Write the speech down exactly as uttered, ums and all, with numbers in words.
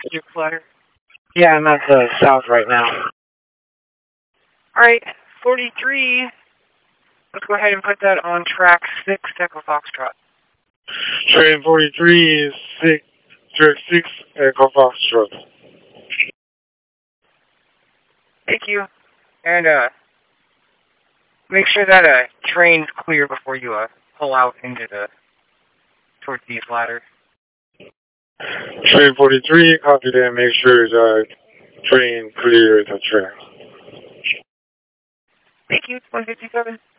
Your clutter. Yeah, I'm at the south right now. Alright, forty-three. Let's go ahead and put that on track six, Echo Foxtrot. Train forty-three is six, track six, Echo Foxtrot. Thank you. And, uh, make sure that, uh, train's clear before you, uh, pull out into the, towards these ladders. Train forty-three, copy that, make sure the train clears the track. Thank you, one fifty-seven.